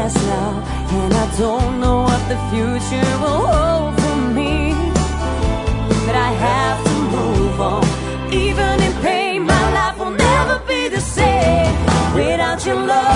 past now, and I don't know what the future will hold for me. But I have to move on, even in pain. My life will never be the same without your love.